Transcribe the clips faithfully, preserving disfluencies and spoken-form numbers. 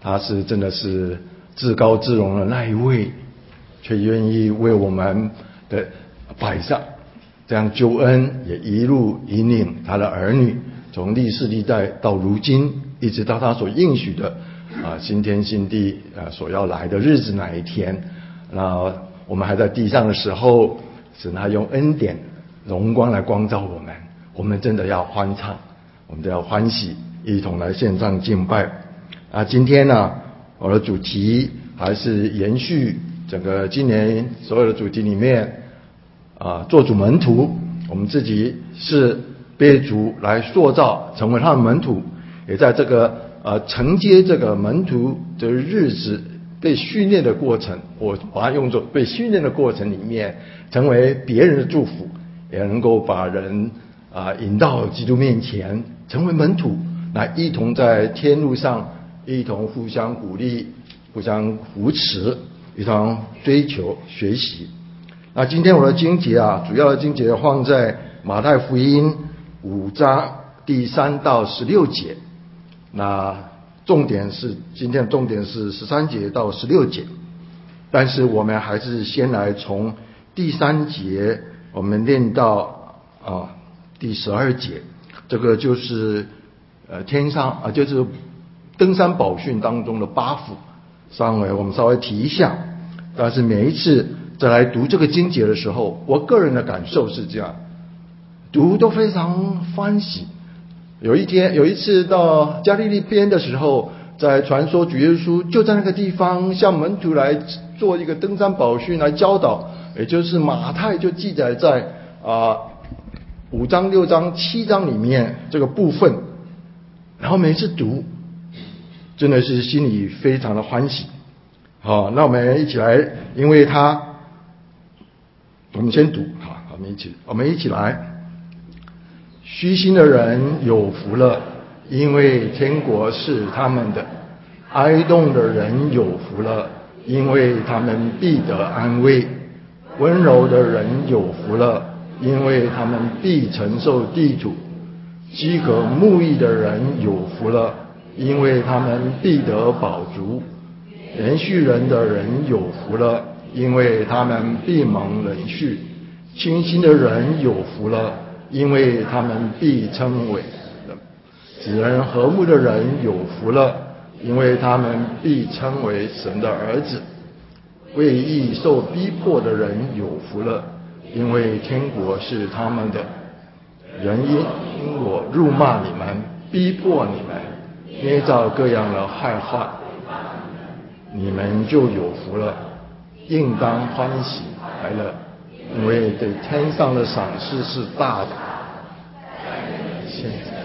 他是真的是至高至荣的那一位，却愿意为我们的摆上这样救恩，也一路引领他的儿女，从历世历代到如今，一直到他所应许的啊新天新地啊所要来的日子那一天。那我们还在地上的时候，神他用恩典荣光来光照我们，我们真的要欢唱，我们都要欢喜，一同来献上敬拜。啊，今天呢，我的主题还是延续整个今年所有的主题里面啊，做主门徒，我们自己是被主来塑造成为他的门徒，也在这个呃承接这个门徒的日子被训练的过程，我把它用作被训练的过程里面，成为别人的祝福，也能够把人啊、呃、引到基督面前，成为门徒，来一同在天路上一同互相鼓励，互相扶持，一同追求学习。那今天我的经节啊，主要的经节放在马太福音五章第三到十六节。那重点是今天的重点是十三节到十六节，但是我们还是先来从第三节，我们念到啊第十二节，这个就是呃天上啊就是登山宝训当中的八福，上回我们稍微提一下，但是每一次再来读这个经节的时候，我个人的感受是这样，读都非常欢喜。有一天有一次到加利利边的时候，在传说主耶稣就在那个地方向门徒来做一个登山宝训来教导，也就是马太就记载在啊五章六章七章里面这个部分，然后每次读真的是心里非常的欢喜。好，那我们一起来，因为他我们先读，好，我们一起我们一起来。虚心的人有福了，因为天国是他们的；哀痛的人有福了，因为他们必得安慰；温柔的人有福了，因为他们必承受地土；饥渴慕义的人有福了，因为他们必得饱足；连续人的人有福了，因为他们必蒙人恤；清心的人有福了，因为他们必称为子人和睦的人有福了，因为他们必称为神的儿子；为义受逼迫的人有福了，因为天国是他们的。人因我辱骂你们，逼迫你们，捏造各样的害话，你们就有福了，应当欢喜快乐，因为对天上的赏赐是大的。现在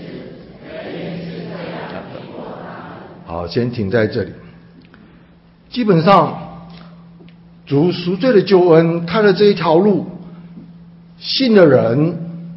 好，先停在这里。基本上主赎罪的救恩开了这一条路，信的人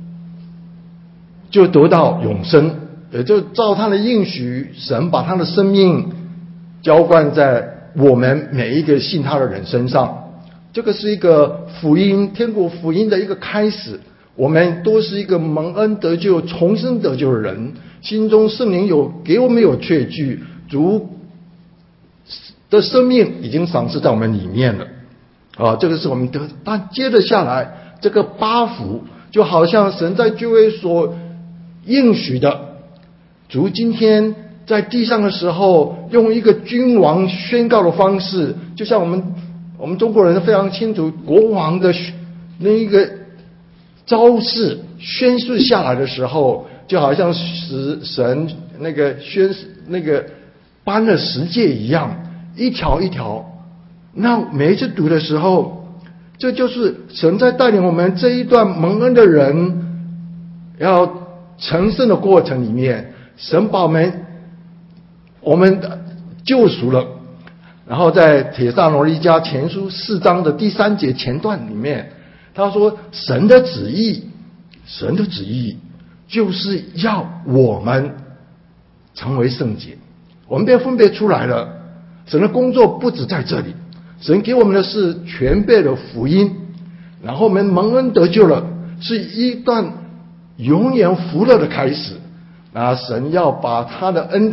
就得到永生，也就照他的应许，神把他的生命浇灌在我们每一个信他的人身上。这个是一个福音，天国福音的一个开始。我们都是一个蒙恩得救、重生得救的人，心中圣灵有给我们有确据，主的生命已经赏赐在我们里面了啊，这个是我们得。但接着下来，这个八福就好像神在旧约所应许的，主今天在地上的时候，用一个君王宣告的方式，就像我们我们中国人非常清楚，国王的那一个招式宣誓下来的时候，就好像使神那个宣那个颁了十诫一样，一条一条。那每一次读的时候，这就是神在带领我们这一段蒙恩的人要成圣的过程里面，神把我们我们救赎了。然后在帖撒罗尼迦前书四章的第三节前段里面，他说神的旨意神的旨意就是要我们成为圣洁，我们被分别出来了。神的工作不止在这里，神给我们的是全备的福音，然后我们蒙恩得救了，是一段永远福乐的开始。那神要把他的恩典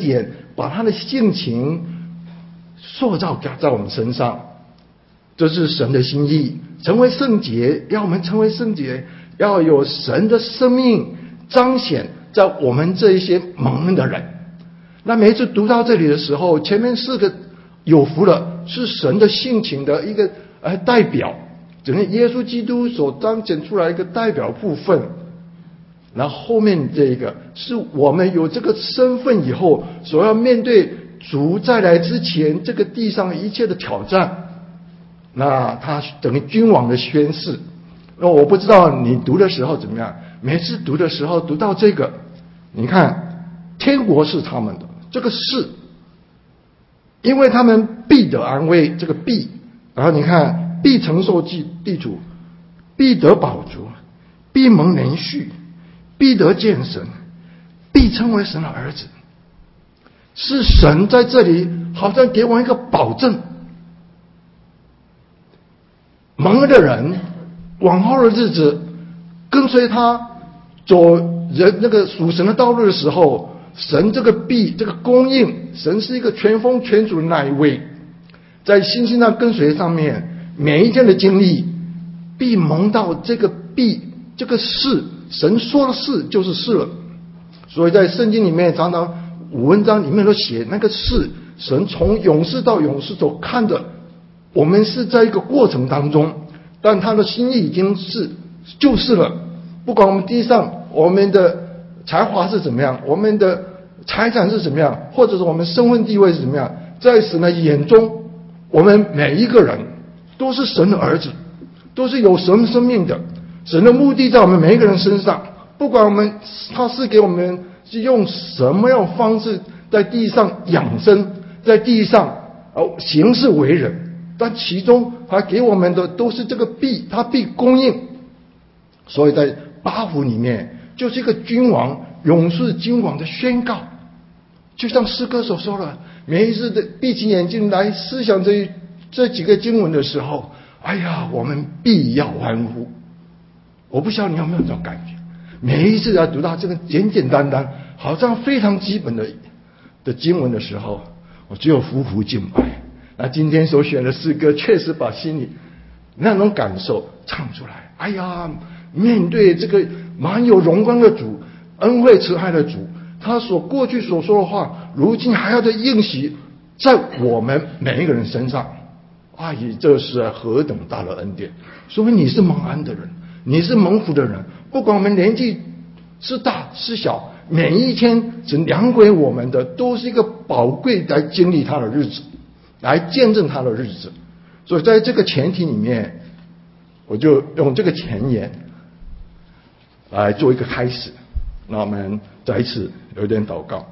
把他的性情塑造在我们身上。这是神的心意，成为圣洁，要我们成为圣洁，要有神的生命彰显在我们这一些蒙恩的人。那每一次读到这里的时候，前面四个有福了，是神的性情的一个呃代表，整个耶稣基督所彰显出来一个代表部分。然后后面这个是我们有这个身份以后所要面对主再来之前这个地上一切的挑战。那他等于君王的宣誓。那我不知道你读的时候怎么样，每次读的时候读到这个，你看天国是他们的，这个是因为他们必得安慰，这个必，然后你看必承受地地主，必得饱足，必蒙连续，必得见神，必称为神的儿子。是神在这里好像给我一个保证，蒙恩的人往后的日子跟随他走人那个属神的道路的时候，神这个必这个供应，神是一个全丰全主的那一位，在信心上跟随上面每一天的经历必蒙到这个必这个是神说的是就是是了。所以在圣经里面常常五文章里面都写那个是神从永世到永世所看的，我们是在一个过程当中，但他的心意已经是就是了。不管我们地上我们的才华是怎么样，我们的财产是怎么样，或者是我们身份地位是怎么样，在神的眼中，我们每一个人都是神的儿子，都是有神生命的。神的目的在我们每一个人身上，不管我们他是给我们是用什么样的方式在地上养生，在地上哦行事为人，但其中他给我们的都是这个必，他必供应。所以在八福里面就是一个君王勇士君王的宣告，就像诗歌所说的，每一次的闭起眼睛来思想这这几个经文的时候，哎呀，我们必要欢呼。我不晓得你有没有这种感觉，每一次要读到这个简简单单好像非常基本的的经文的时候，我只有匍匐敬拜。那今天所选的诗歌确实把心里那种感受唱出来。哎呀，面对这个满有荣光的主，恩惠慈爱的主，他所过去所说的话，如今还要再应许在我们每一个人身上。哎，这是何等大的恩典！所以你是蒙恩的人，你是蒙福的人，不管我们年纪是大是小，每一天神量给我们的都是一个宝贵来经历他的日子，来见证他的日子。所以在这个前提里面，我就用这个前言来做一个开始。那我们再一次有点祷告。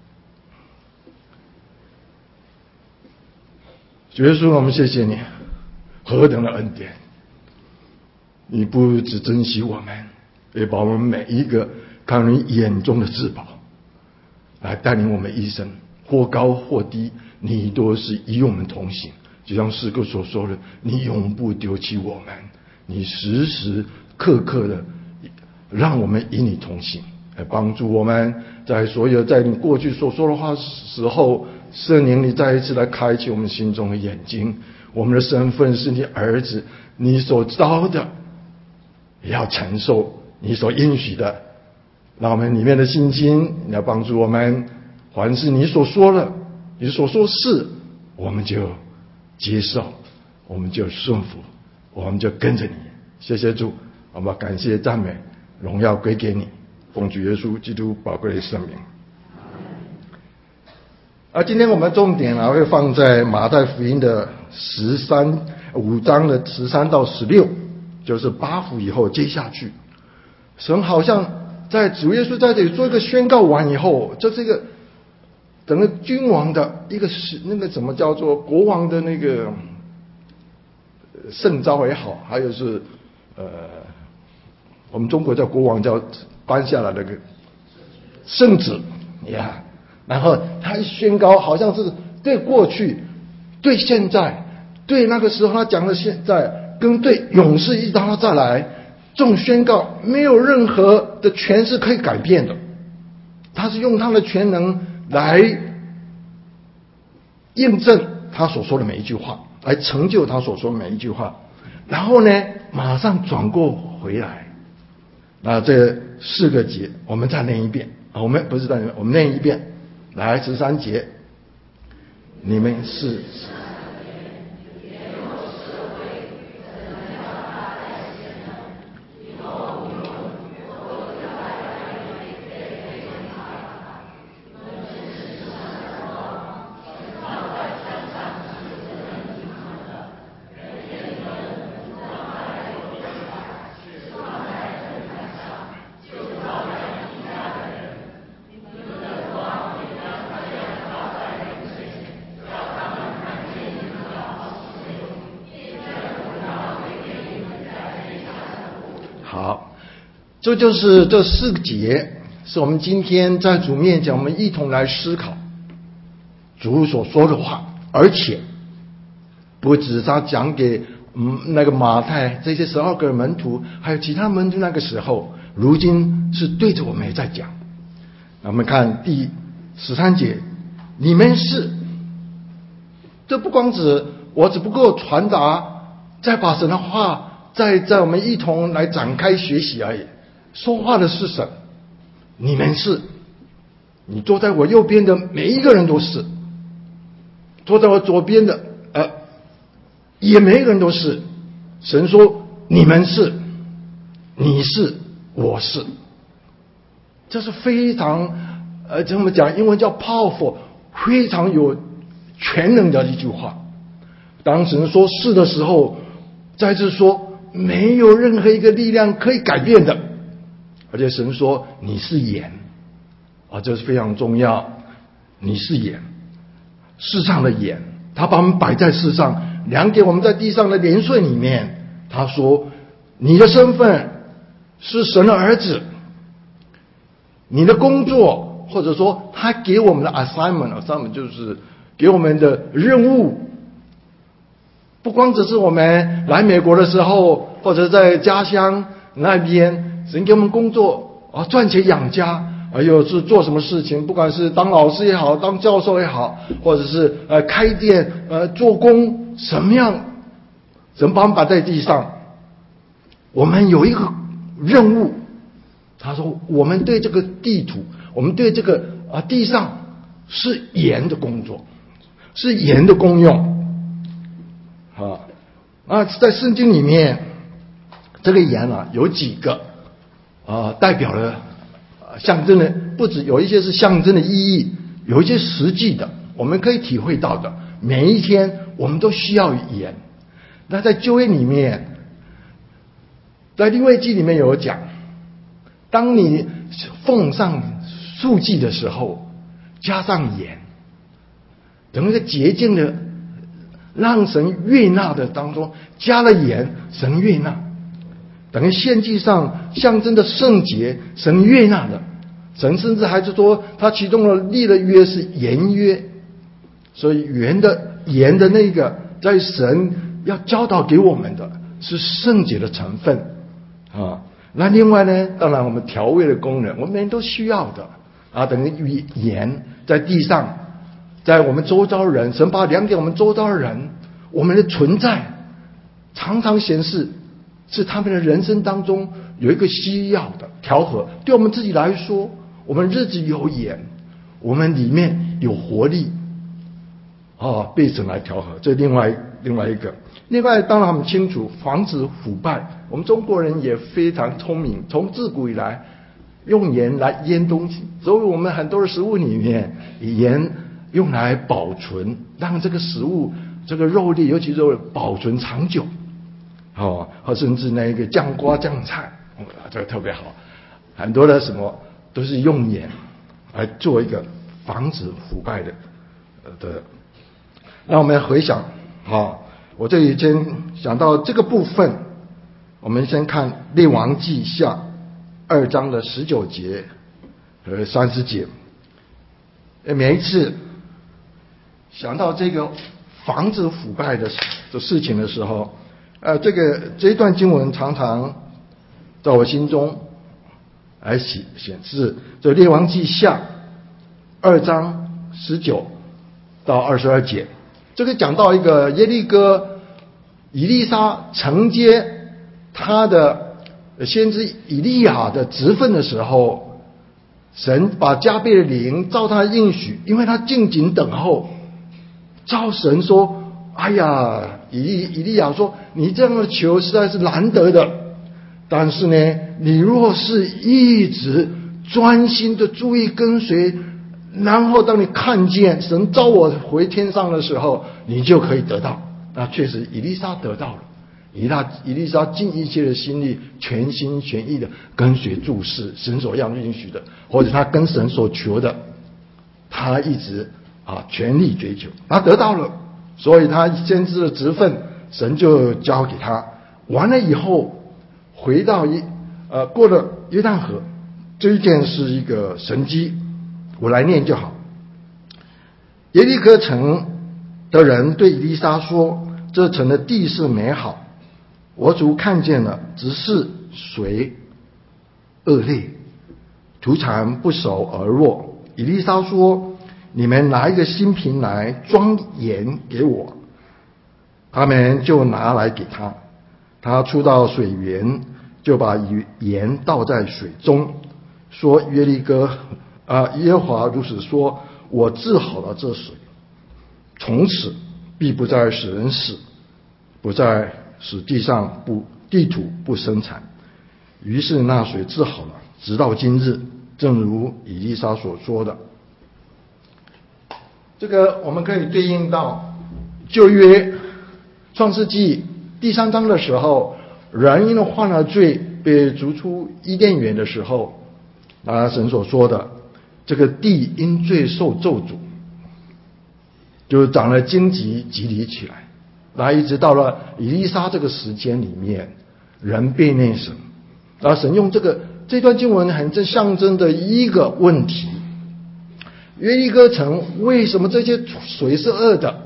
主耶稣，我们谢谢你，何等的恩典！你不只珍惜我们，也把我们每一个看你眼中的至宝来带领我们一生，或高或低，你都是与我们同行。就像诗歌所说的，你永不丢弃我们，你时时刻刻的让我们与你同行，来帮助我们在所有在你过去所说的话时候，圣灵你再一次来开启我们心中的眼睛。我们的身份是你儿子，你所招的也要承受你所应许的。让我们里面的信心，你要帮助我们，凡是你所说的，你所说是，我们就接受，我们就顺服，我们就跟着你。谢谢主，我们感谢赞美荣耀归给你，奉主耶稣基督宝贵的圣名。而今天我们重点啊会放在马太福音的十三五章的十三到十六，就是八福以后接下去，神好像在主耶稣在这里做一个宣告完以后，这是一个整个君王的一个那个怎么叫做国王的那个圣召也好，还有是呃我们中国叫国王叫颁下来那个圣旨呀。然后他一宣告，好像是对过去、对现在、对那个时候他讲的现在，跟对永世一直到他再来，这种宣告没有任何的权势可以改变的。他是用他的全能来印证他所说的每一句话，来成就他所说的每一句话。然后呢，马上转过回来。那这四个节，我们再念一遍啊，我们不是再念，我们念一遍。来，十三节，你们是。好，这就是这四个节，是我们今天在主面前，我们一同来思考主所说的话，而且不只是他讲给嗯那个马太这些十二个门徒，还有其他门徒那个时候，如今是对着我们也在讲。那我们看第十三节，你们是，这不光指我只不过传达，再把神的话。在在我们一同来展开学习而已。说话的是神，你们是，你坐在我右边的每一个人都是，坐在我左边的呃，也每一个人都是。神说你们是，你是，我是，这是非常呃，怎么讲？英文叫 powerful， 非常有全能的一句话。当神说是的时候，再次说。没有任何一个力量可以改变的，而且神说你是盐啊，这是非常重要。你是盐，世上的盐，他把我们摆在世上，量给我们在地上的年岁里面。他说你的身份是神的儿子，你的工作或者说他给我们的 assignment assignment 就是给我们的任务。不光只是我们来美国的时候，或者在家乡那边，神给我们工作啊，赚钱养家，还有是做什么事情，不管是当老师也好，当教授也好，或者是呃开店呃做工，什么样，神把我们摆在地上，我们有一个任务。他说，我们对这个地图，我们对这个啊地上是盐的工作，是盐的功用。啊，啊，在圣经里面，这个盐啊有几个啊代表了啊象征的，不止有一些是象征的意义，有一些实际的，我们可以体会到的。每一天我们都需要盐。那在旧约里面，在利未记里面有讲，当你奉上素祭的时候，加上盐，等一个洁净的。让神悦纳的当中加了盐，神悦纳，等于献祭上象征的圣洁，神悦纳的。神甚至还是说，他其中的立的约是盐约，所以盐的盐的那个，在神要教导给我们的是圣洁的成分啊。那另外呢，当然我们调味的功能，我们每人都需要的啊，等于盐在地上。在我们周遭人，神把量给我们周遭人，我们的存在常常显示是他们的人生当中有一个需要的调和。对我们自己来说，我们日子有盐，我们里面有活力啊，被神来调和。这另外另外一个，另外当然我们清楚防止腐败。我们中国人也非常聪明，从自古以来用盐来腌东西，所以我们很多的食物里面盐。用来保存，让这个食物、这个肉类，尤其是保存长久，哦，或甚至那个酱瓜、酱菜，哦，这个特别好。很多的什么都是用盐来做一个防止腐败的，呃的。那我们回想，啊，我这里先想到这个部分，我们先看《列王纪下》二章的十九节和三十节。每一次想到这个防止腐败的的事情的时候，呃，这个这一段经文常常在我心中来显显示，这列王纪下二章十九到二十二节，这个讲到一个耶利哥以利沙承接他的先知以利亚的职分的时候，神把加倍的灵照他应许，因为他静静等候，照神说，哎呀，以利以利亚说，你这样的求实在是难得的，但是呢，你若是一直专心的注意跟随，然后当你看见神召我回天上的时候，你就可以得到。那确实以利沙得到了，以利以利沙尽一切的心力，全心全意的跟随注视神所要允许的，或者他跟神所求的，他一直啊全力追求，他得到了，所以他先知的职分神就交给他。完了以后回到一呃过了约旦河，这一件是一个神迹，我来念就好。耶利哥城的人对以利沙说，这城的地势美好，我主看见了，只是水恶劣，土产不熟而弱。以利沙说，你们拿一个新瓶来装盐给我。他们就拿来给他，他出到水源，就把盐倒在水中，说，耶利哥啊，耶和华如此说，我治好了这水，从此必不再使人死，不再使地上不地土不生产。于是那水治好了，直到今日，正如以利沙所说的。这个我们可以对应到旧约创世纪第三章的时候，人因为犯了罪被逐出伊甸园的时候，那神所说的这个地因罪受咒诅，就长了荆棘蒺藜起来。那一直到了以利沙这个时间里面，人背逆神，然后神用这个这段经文很象征的一个问题，约利哥城为什么这些水是恶的，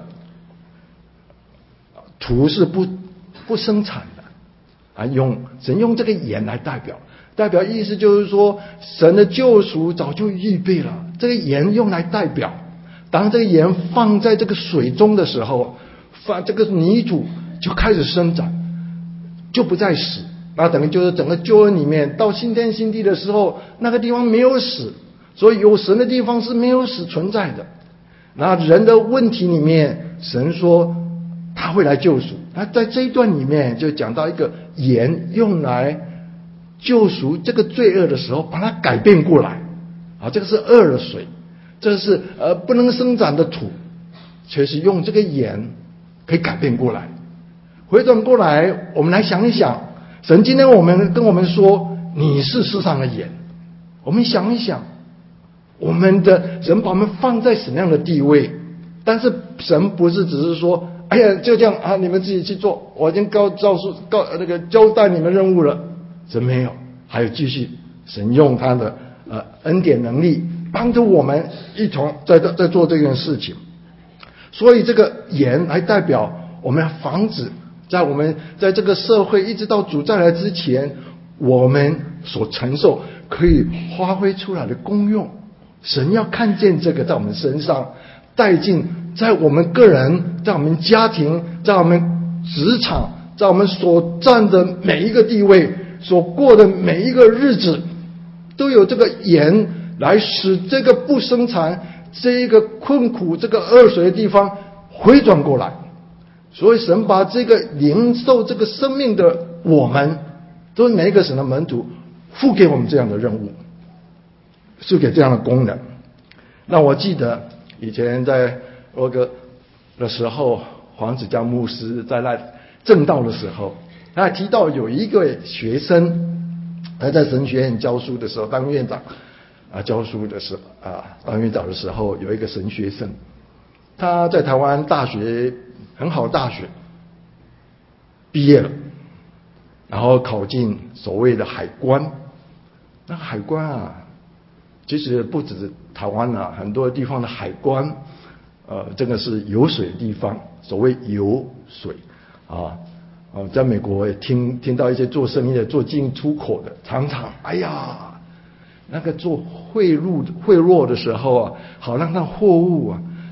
土是不不生产的啊？用神用这个盐来代表，代表意思就是说，神的救赎早就预备了，这个盐用来代表，当这个盐放在这个水中的时候，放这个泥土就开始生长，就不再死。那等于就是整个救恩里面，到新天新地的时候，那个地方没有死，所以有神的地方是没有死存在的。那人的问题里面，神说他会来救赎。那在这一段里面就讲到一个盐用来救赎这个罪恶的时候，把它改变过来啊，这个是恶的水，这是呃不能生长的土，却是用这个盐可以改变过来。回转过来，我们来想一想，神今天我们跟我们说，你是世上的盐。我们想一想，我们的神把我们放在什么样的地位？但是神不是只是说，哎呀，就这样啊，你们自己去做，我已经告告诉告那个交代你们任务了。神没有，还有继续，神用他的呃恩典能力帮助我们一同在在做这件事情。所以这个盐来代表我们要防止在我们在这个社会一直到主再来之前，我们所承受可以发挥出来的功用。神要看见这个在我们身上带进，在我们个人，在我们家庭，在我们职场，在我们所占的每一个地位，所过的每一个日子，都有这个盐来使这个不生产，这一个困苦，这个恶水的地方回转过来。所以神把这个领受这个生命的我们，都是每一个神的门徒，付给我们这样的任务，是给这样的功能。那我记得以前在那个的时候，黄子江牧师在那正道的时候，他还提到有一个学生，他在神学院教书的时候当院长啊，教书的时候啊，当院长的时候有一个神学生，他在台湾大学很好的大学毕业了，然后考进所谓的海关。那海关啊，其实不只是台湾啊，很多地方的海关，呃，这个是有水的地方，所谓有水啊。呃，在美国也听听到一些做生意的、做进出口的，常常哎呀，那个做汇入汇落的时候啊，好让那货物啊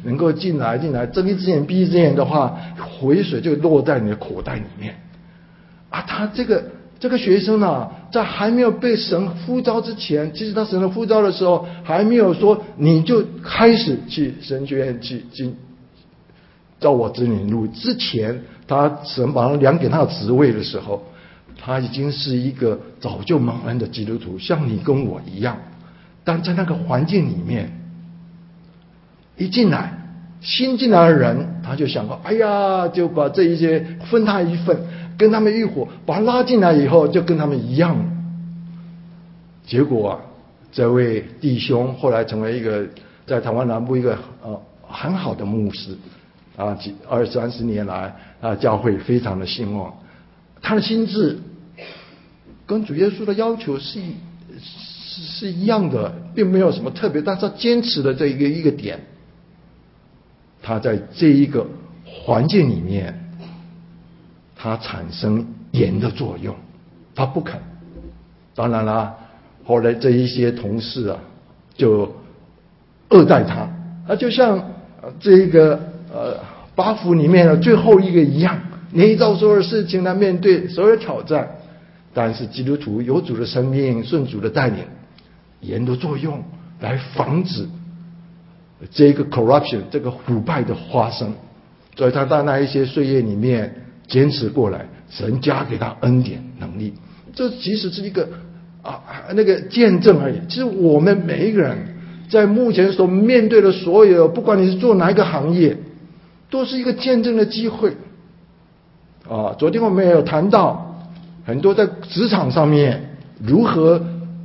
能够进来进来，睁一只眼闭一只眼的话，回水就落在你的口袋里面啊。他这个这个学生啊，在还没有被神呼召之前，其实他神的呼召的时候，还没有说你就开始去神学院去进照我指引路之前，他神把他量给他的职位的时候，他已经是一个早就蒙恩的基督徒，像你跟我一样。但在那个环境里面，一进来新进来的人，他就想过，哎呀，就把这一些分他一份，跟他们一伙，把他拉进来以后就跟他们一样。结果啊，这位弟兄后来成为一个在台湾南部一个呃很好的牧师啊，几二三十年来啊，教会非常的兴旺。他的心智跟主耶稣的要求是是是一样的，并没有什么特别，但是他坚持的这一个一个点，他在这一个环境里面，他产生盐的作用，他不肯。当然啦，后来这一些同事啊，就恶待他，啊，就像这一个呃八福里面的最后一个一样，你照所有的事情来面对所有的挑战。但是基督徒有主的生命，顺主的带领，盐的作用来防止这个 corruption 这个腐败的发生。所以他在那一些岁月里面坚持过来，神加给他恩典能力。这其实是一个啊那个见证而已。其实我们每一个人在目前所面对的所有，不管你是做哪一个行业，都是一个见证的机会啊。昨天我们也有谈到很多在职场上面如何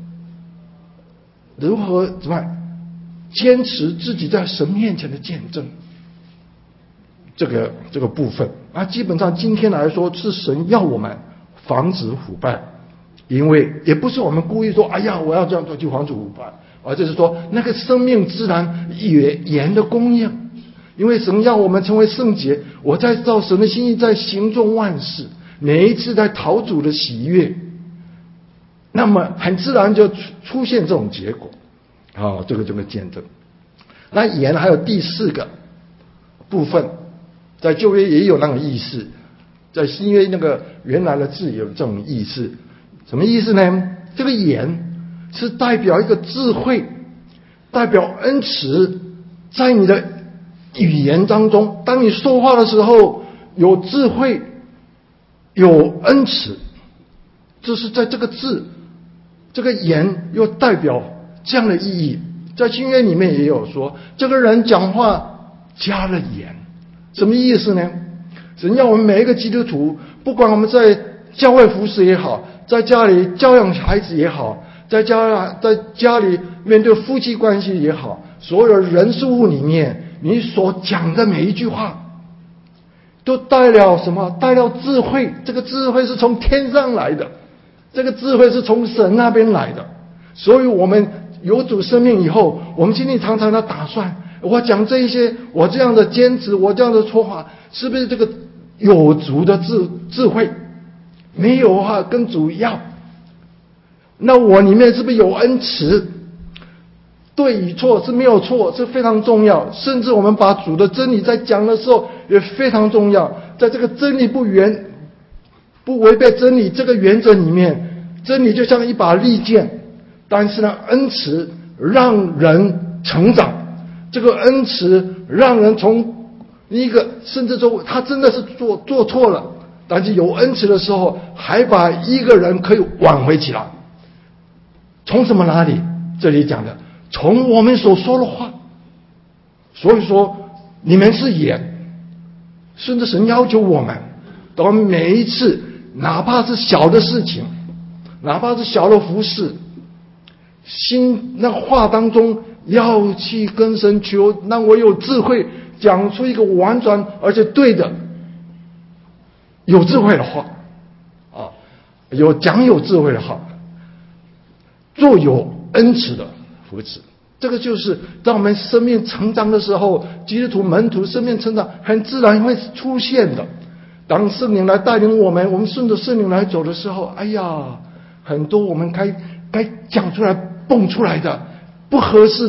如何怎么坚持自己在神面前的见证，这个这个部分啊，基本上今天来说是神要我们防止腐败，因为也不是我们故意说，哎呀，我要这样做去防止腐败，而就是说那个生命自然盐的供应，因为神要我们成为圣洁，我在照神的心意在行众万事。每一次在讨主的喜悦，那么很自然就出现这种结果啊，这个这个见证。那盐还有第四个部分，在旧约也有那个意思，在新约那个原来的字有这种意思。什么意思呢？这个盐是代表一个智慧，代表恩慈，在你的语言当中，当你说话的时候有智慧有恩慈，这是在这个字这个盐又代表这样的意义。在新约里面也有说，这个人讲话加了盐，什么意思呢？神要我们每一个基督徒，不管我们在教会服侍也好，在家里教养孩子也好，在家在家里面对夫妻关系也好，所有人事物里面，你所讲的每一句话都带了什么？带了智慧。这个智慧是从天上来的，这个智慧是从神那边来的。所以我们有主生命以后，我们心里常常的打算，我讲这一些，我这样的坚持，我这样的说话，是不是这个有足的智智慧？没有的话跟主要，那我里面是不是有恩慈？对与错是没有错，是非常重要。甚至我们把主的真理在讲的时候也非常重要。在这个真理不原不违背真理这个原则里面，真理就像一把利剑，但是呢，恩慈让人成长。这个恩慈让人从一个甚至说他真的是做做错了，但是有恩慈的时候，还把一个人可以挽回起来。从什么哪里？这里讲的从我们所说的话。所以说你们是盐，甚至神要求我们，当每一次哪怕是小的事情，哪怕是小的服事，心那话当中要去跟神求，让我有智慧讲出一个婉转而且对的有智慧的话啊，有讲有智慧的话，做有恩慈的扶持。这个就是当我们生命成长的时候，基督徒门徒生命成长很自然会出现的。当圣灵来带领我们，我们顺着圣灵来走的时候，哎呀，很多我们该该讲出来蹦出来的不合适的，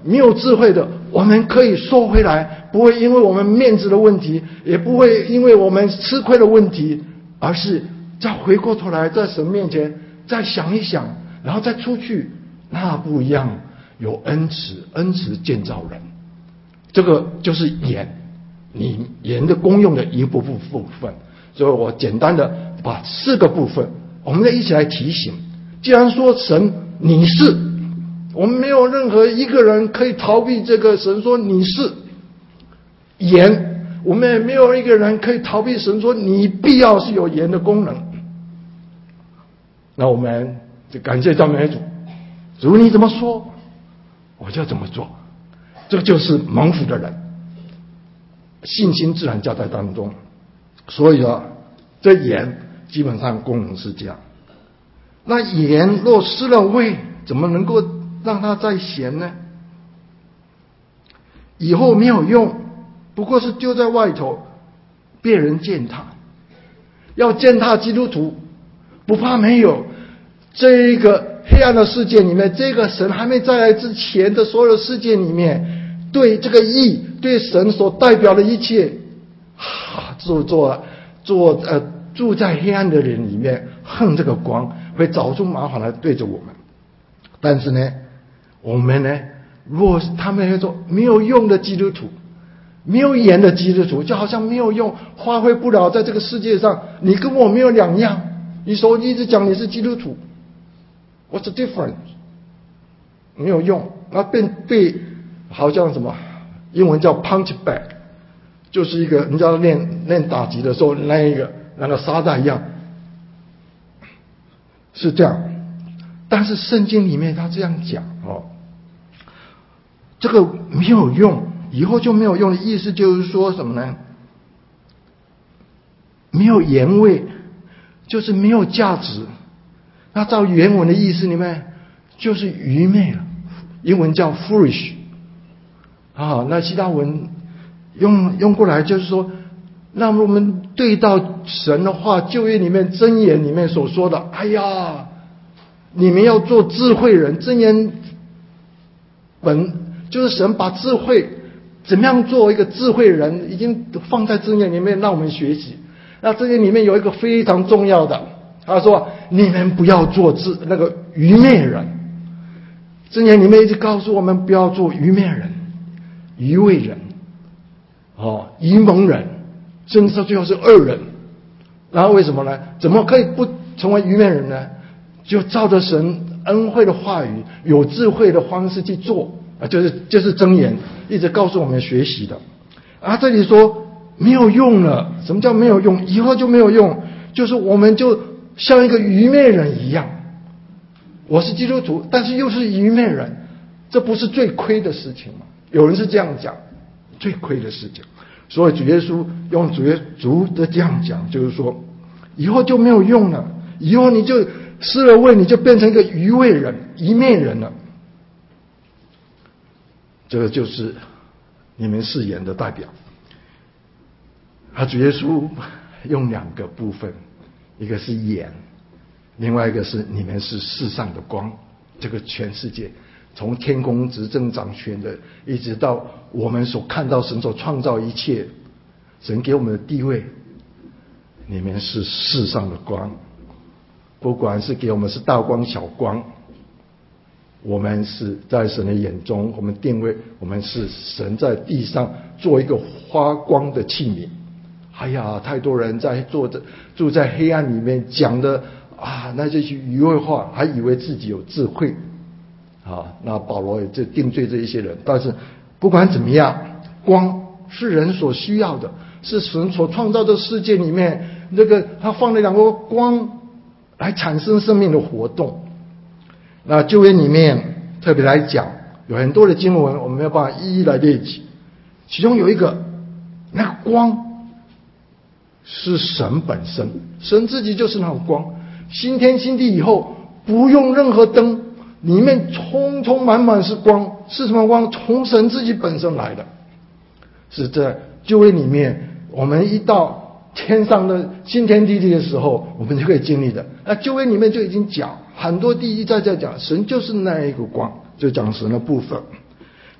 没有智慧的，我们可以收回来，不会因为我们面子的问题，也不会因为我们吃亏的问题，而是再回过头来在神面前再想一想，然后再出去，那不一样。有恩慈，恩慈建造人，这个就是盐，你盐的功用的一部分部分。所以我简单的把四个部分，我们再一起来提醒。既然说神你是，我们没有任何一个人可以逃避这个神说你是盐，我们也没有一个人可以逃避神说你必要是有盐的功能。那我们就感谢赞美主，主你怎么说我就怎么做，这就是蒙福的人，信心自然加在当中。所以啊，这盐基本上功能是这样。那盐若失了味，怎么能够让它再咸呢？以后没有用，不过是丢在外头，别人践踏。要践踏基督徒，不怕没有。这一个黑暗的世界里面，这个神还没再来之前的所有世界里面，对这个义，对神所代表的一切，啊，做做做呃住在黑暗的人里面，恨这个光，会找出麻烦来对着我们。但是呢，我们呢，若是他们会说没有用的基督徒，没有盐的基督徒，就好像没有用，发挥不了在这个世界上，你跟我没有两样。你说一直讲你是基督徒，What's the difference？ 没有用，那变被好像什么英文叫 punch back， 就是一个人家练练打击的时候那一个那个沙袋一样，是这样。但是圣经里面他这样讲哦，这个没有用，以后就没有用的意思就是说什么呢？没有盐味，就是没有价值。那照原文的意思里面就是愚昧了，英文叫 foolish 啊。那希腊文用用过来就是说，那么我们对到神的话，旧约里面箴言里面所说的，哎呀，你们要做智慧人。箴言本就是神把智慧怎么样做一个智慧人，已经放在箴言里面让我们学习。那箴言里面有一个非常重要的，他说你们不要做智那个愚昧人。箴言里面一直告诉我们不要做愚昧人、愚昧人、哦愚蒙人，甚至到最后是恶人。然后为什么呢？怎么可以不成为愚昧人呢？就照着神恩惠的话语，有智慧的方式去做啊，就是就是箴言一直告诉我们学习的。啊，这里说没有用了，什么叫没有用？以后就没有用，就是我们就像一个愚昧人一样。我是基督徒，但是又是愚昧人，这不是最亏的事情吗？有人是这样讲，最亏的事情。所以主耶稣用主耶稣的这样讲，就是说以后就没有用了，以后你就失了味，你就变成一个愚昧人、愚昧人了。这个就是你们是盐的代表。啊，主耶稣用两个部分，一个是盐，另外一个是你们是世上的光。这个全世界从天空执政掌权的，一直到我们所看到神所创造一切，神给我们的地位，你们是世上的光。不管是给我们是大光小光，我们是在神的眼中，我们定位我们是神在地上做一个发光的器皿。哎呀，太多人在坐着住在黑暗里面讲的啊，那些愚昧话，还以为自己有智慧啊。那保罗也就定罪这一些人。但是不管怎么样，光是人所需要的，是神所创造的世界里面，这个他放了两个光来产生生命的活动。那旧约里面特别来讲，有很多的经文，我们没有办法一一来列举。其中有一个，那个光是神本身，神自己就是那种光。新天新地以后，不用任何灯，里面充充满满是光。是什么光？从神自己本身来的。是在旧约里面，我们一到天上的新天地地的时候，我们就可以经历的。那旧约里面就已经讲很多地一再在讲，神就是那一个光，就讲神的部分。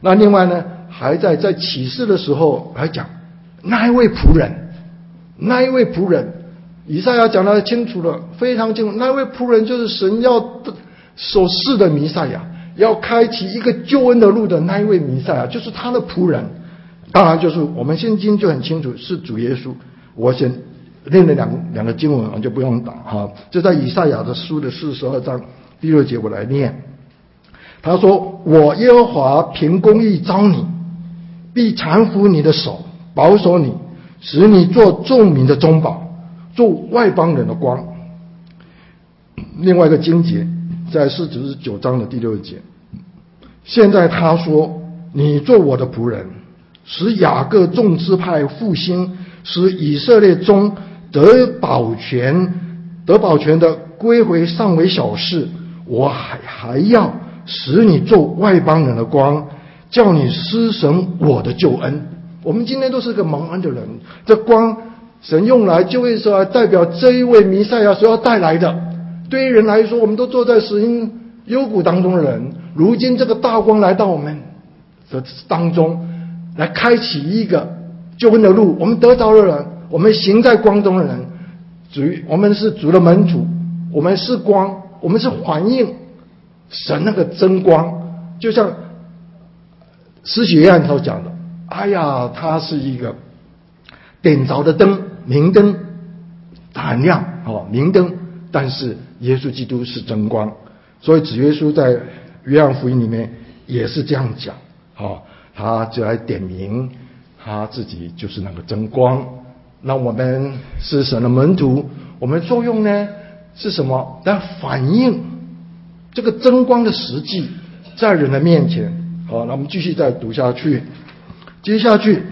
那另外呢，还在在启示的时候还讲那一位仆人，那一位仆人，以赛亚讲得清楚了，非常清楚，那一位仆人就是神要所赐的弥赛亚，要开启一个救恩的路的那一位弥赛亚，就是他的仆人。当然就是我们现今就很清楚是主耶稣。我先念了两两个经文，我就不用打哈，就在以赛亚的书的四十二章第六节，我来念。他说：我耶和华凭公义招你，必搀扶你的手，保守你，使你做众民的中保，做外邦人的光。另外一个经节在四十九章的第六节，现在他说：你做我的仆人，使雅各众支派复兴，使以色列中得保全得保全的归回尚为小事，我还还要使你做外邦人的光，叫你施行我的救恩。我们今天都是个蒙恩的人，这光神用来就会说代表这一位弥赛亚所要带来的。对于人来说，我们都坐在死荫幽谷当中的人，如今这个大光来到我们的当中，来开启一个救恩的路。我们得着的人，我们行在光中的人，主我们是主的门徒，我们是光，我们是反映神那个真光。就像施洗约翰所讲的，哎呀，他是一个点着的灯，明灯，很亮哦，明灯。但是耶稣基督是真光，所以主耶稣在约翰福音里面也是这样讲，哦，他就来点明他自己就是那个真光。那我们是神的门徒，我们的作用呢是什么？来反映这个真光的实际在人的面前。好，那我们继续再读下去。接下去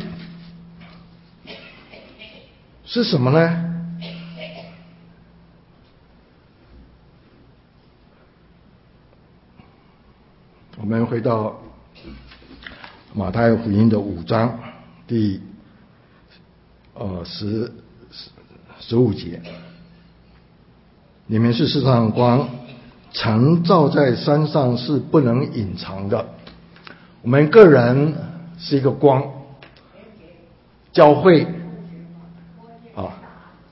是什么呢？我们回到马太福音的五章第呃十十五节，你们是世上的光，城照在山上是不能隐藏的。我们个人是一个光，教会啊，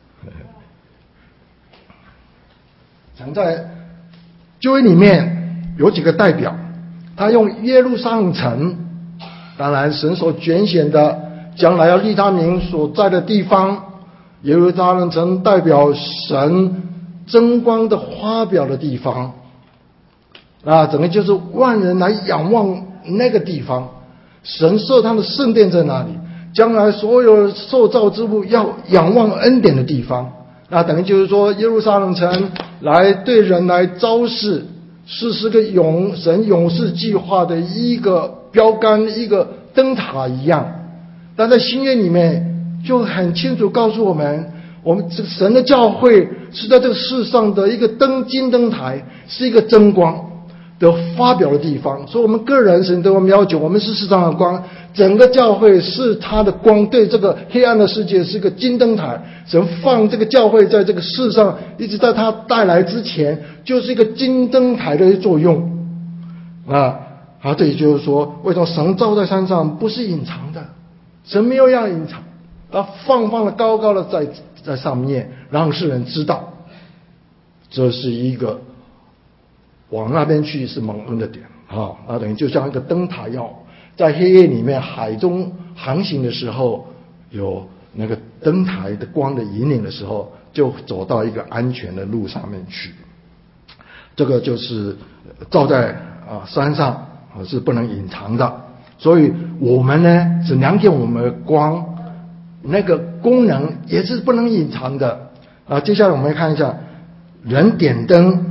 藏在教会里面有几个代表。他用耶路撒冷城，当然神所拣选的将来要立他名所在的地方，耶路撒冷城代表神真光的发表的地方，啊，整个就是万人来仰望那个地方。神设他的圣殿在那里，将来所有受造之物要仰望恩典的地方。那等于就是说，耶路撒冷城来对人来昭示是是个永神永世计划的一个标杆，一个灯塔一样。但在新约里面就很清楚告诉我们，我们这个神的教会是在这个世上的一个灯金灯台，是一个真光的发表的地方。所以我们个人神对我们要求，我们是世上的光，整个教会是他的光，对这个黑暗的世界是个金灯台。神放这个教会在这个世上，一直在他带来之前，就是一个金灯台的作用啊。好，这也就是说，为什么神照在山上不是隐藏的？神没有要隐藏，他放放的高高的在在上面，让世人知道，这是一个往那边去是蒙恩的点啊。那等于就像一个灯塔，要在黑夜里面海中航行的时候，有那个灯台的光的引领的时候，就走到一个安全的路上面去。这个就是照在啊山上是不能隐藏的。所以我们呢，只量点我们的光，那个功能也是不能隐藏的啊。接下来我们看一下人点灯。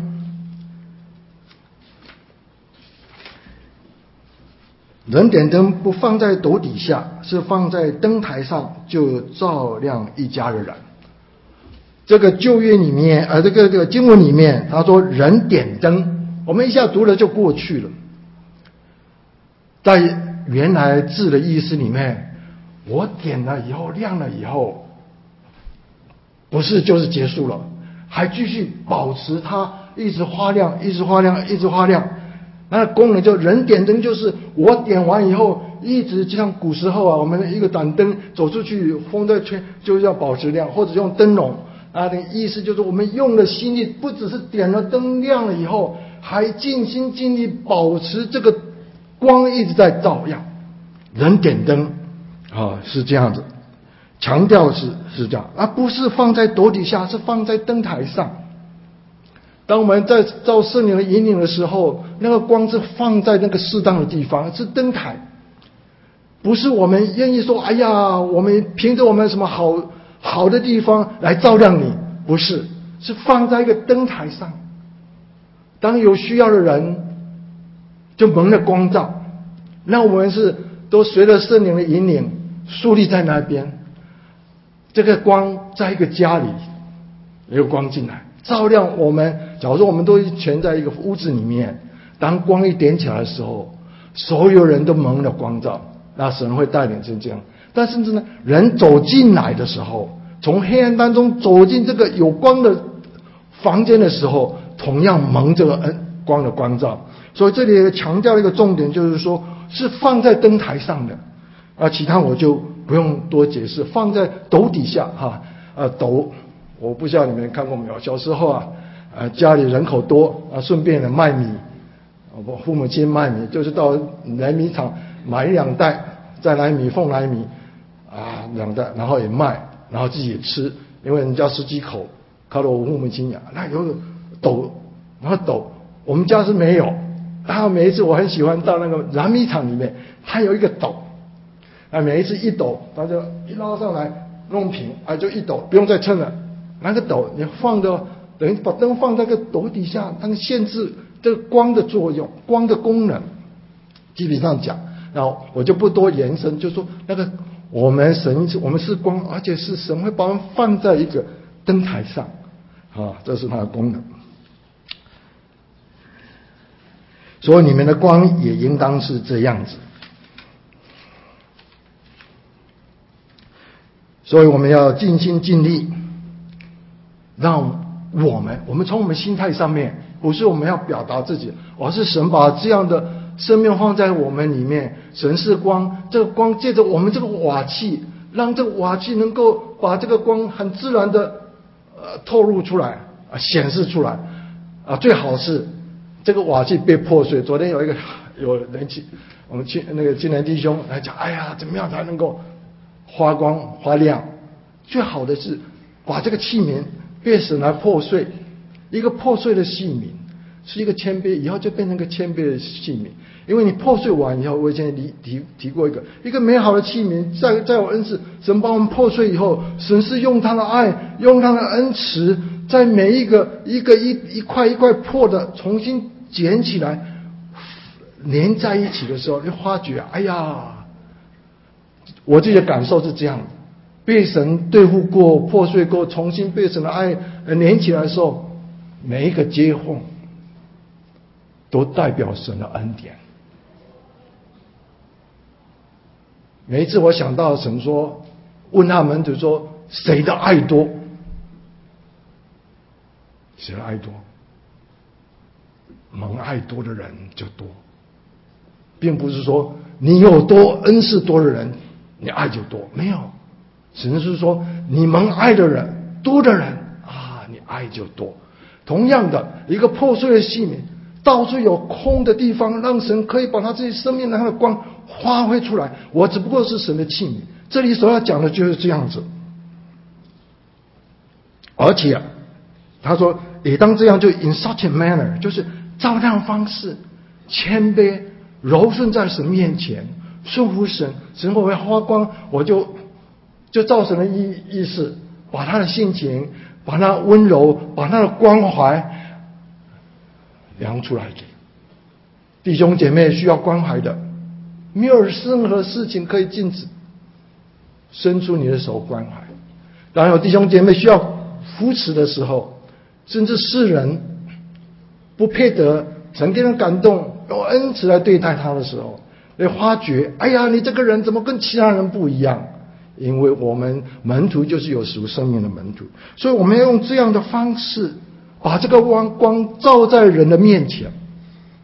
人点灯不放在斗底下，是放在灯台上，就照亮一家的人。这个旧约里面，呃，这个这个经文里面，他说人点灯，我们一下读了就过去了。在原来字的意思里面，我点了以后亮了以后，不是就是结束了，还继续保持它一直发亮，一直发亮，一直发亮。 那功能就人点灯，就是我点完以后，一直就像古时候啊，我们一个盏灯走出去，风在吹，就要保持亮，或者用灯笼。啊，的意思就是我们用了心力，不只是点了灯亮了以后，还尽心尽力保持这个光一直在照耀。人点灯啊，是这样子，强调是是这样，而不是放在斗底下，是放在灯台上。当我们在照圣灵的引领的时候，那个光是放在那个适当的地方，是灯台，不是我们愿意说，哎呀，我们凭着我们什么好好的地方来照亮你，不是，是放在一个灯台上。当有需要的人就蒙了光照，那我们是都随着圣灵的引领树立在那边。这个光在一个家里，有光进来照亮我们。假如说我们都全在一个屋子里面，当光一点起来的时候，所有人都蒙了光照，那神会带领成这样。但甚至呢，人走进来的时候，从黑暗当中走进这个有光的房间的时候，同样蒙这个恩光的光照。所以这里强调一个重点，就是说是放在灯台上的啊，其他我就不用多解释。放在斗底下哈，啊斗，我不知道你们看过没有？小时候啊，啊家里人口多啊，顺便的卖米，我父母亲卖米，就是到来米厂买两袋，再来米凤来米啊两袋，然后也卖，然后自己也吃，因为人家十几口，靠着我父母亲养，那有斗，然后斗，我们家是没有。然后每一次我很喜欢到那个燃米厂里面，它有一个斗，啊，每一次一斗，它就一捞上来弄平，啊，就一斗，不用再称了。那个斗你放的，等于把灯放在个斗底下，它限制这个光的作用，光的功能。基本上讲，然后我就不多延伸，就说那个我们神，我们是光，而且是神会把我们放在一个灯台上，啊，这是它的功能。所以你们的光也应当是这样子。所以我们要尽心尽力，让我们我们从我们心态上面，不是我们要表达自己，而是神把这样的生命放在我们里面。神是光，这个光借着我们这个瓦器，让这个瓦器能够把这个光很自然的呃透露出来啊，显示出来啊，最好是这个瓦器被破碎。昨天有一个有人去我们去那个青年弟兄来讲，哎呀，怎么样才能够发光发亮？最好的是把这个器皿被神来破碎，一个破碎的器皿是一个谦卑，以后就变成一个谦卑的器皿。因为你破碎完以后，我以前提提提过一个一个美好的器皿，在在我恩赐，神把我们破碎以后，神是用他的爱，用他的恩慈，在每一个一个一一块一块破的重新捡起来，连在一起的时候，你发觉，哎呀，我自己的感受是这样的，被神对付过、破碎过，重新被神的爱连起来的时候，每一个接缝都代表神的恩典。每一次我想到神说，问他们就说谁的爱多？谁的爱多？蒙爱多的人就多，并不是说你有多恩赐多的人，你爱就多，没有。神是说你蒙爱的人多的人啊，你爱就多。同样的，一个破碎的器皿，到处有空的地方，让神可以把他自己生命的他的光发挥出来。我只不过是神的器皿，这里所要讲的就是这样子。而且、啊、他说也当这样，就 in such a manner， 就是照亮方式，谦卑柔顺在神面前，顺服神，神会发光，我就就照神的意意思，把他的性情，把他温柔，把他的关怀量出来给弟兄姐妹需要关怀的，没有任何事情可以禁止，伸出你的手关怀。当然有弟兄姐妹需要扶持的时候，甚至世人不配得神给人感动，用恩慈来对待他的时候，你发觉，哎呀，你这个人怎么跟其他人不一样？因为我们门徒就是有属生命的门徒，所以我们要用这样的方式，把这个光光照在人的面前，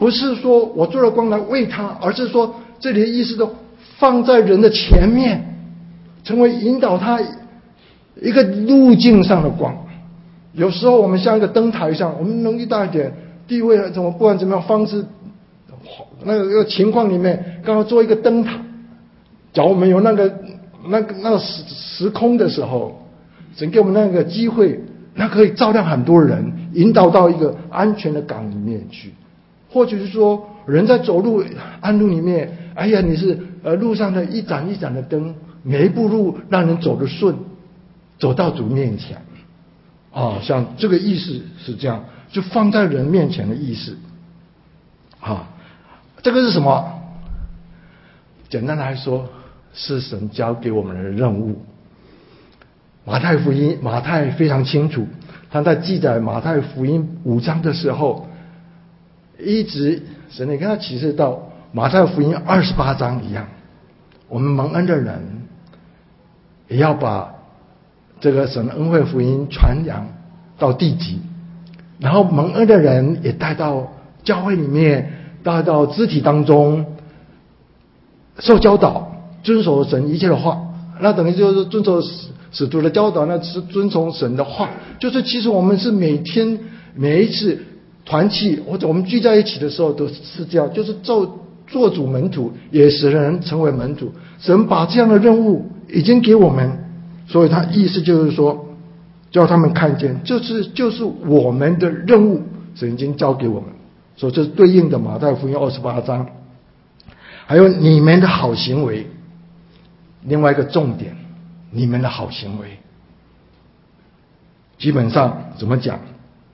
不是说我做了光来为他，而是说这里的意思都放在人的前面，成为引导他一个路径上的光。有时候我们像一个灯台上，我们能力大一点，地位怎么不管怎么样方式，那个那个情况里面，刚好做一个灯塔。假如我们有那个那个那个时时空的时候，神给我们那个机会，那可以照亮很多人，引导到一个安全的港里面去。或者是说，人在走路暗路里面，哎呀，你是呃路上的一盏一盏的灯，每一步路让人走得顺，走到主面前。啊，像这个意思是这样，就放在人面前的意思。啊，这个是什么？简单来说，是神交给我们的任务。马太福音，马太非常清楚，他在记载马太福音五章的时候，一直神你跟他启示到马太福音二十八章一样，我们蒙恩的人也要把这个神的恩惠福音传扬到地极，然后蒙恩的人也带到教会里面，带到肢体当中，受教导，遵守神一切的话。那等于就是遵守使徒的教导，那是遵从神的话。就是其实我们是每天每一次团契或者我们聚在一起的时候都是这样，就是做做主门徒，也使人成为门徒。神把这样的任务已经给我们，所以他意思就是说，叫他们看见，就是就是我们的任务，神已经交给我们。所以这是对应的马太福音二十八章。还有你们的好行为，另外一个重点，你们的好行为，基本上怎么讲？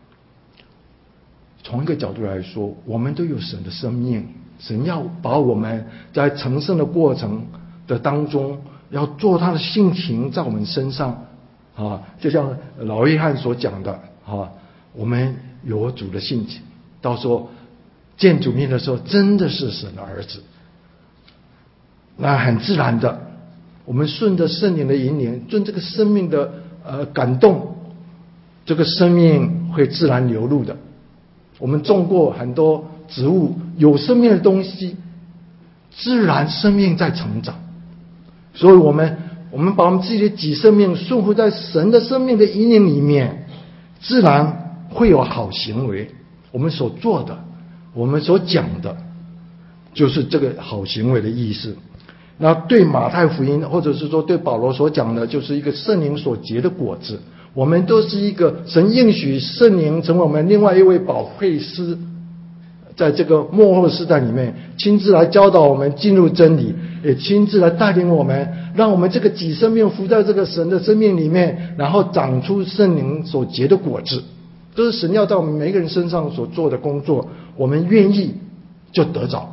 从一个角度来说，我们都有神的生命，神要把我们在成圣的过程的当中，要做他的性情在我们身上啊，就像老约翰所讲的啊，我们有主的性情，到时候见主面的时候，真的是神的儿子。那很自然的，我们顺着圣灵的引领，顺这个生命的呃感动，这个生命会自然流露的。我们种过很多植物，有生命的东西，自然生命在成长。所以我们我们把我们自己的己生命顺服在神的生命的引领里面，自然会有好行为。我们所做的，我们所讲的，就是这个好行为的意思。那对马太福音，或者是说对保罗所讲的，就是一个圣灵所结的果子。我们都是一个神应许圣灵成为我们另外一位保惠师，在这个末后世代里面，亲自来教导我们进入真理，也亲自来带领我们，让我们这个己生命伏在这个神的生命里面，然后长出圣灵所结的果子。都是神要在我们每一个人身上所做的工作，我们愿意就得着。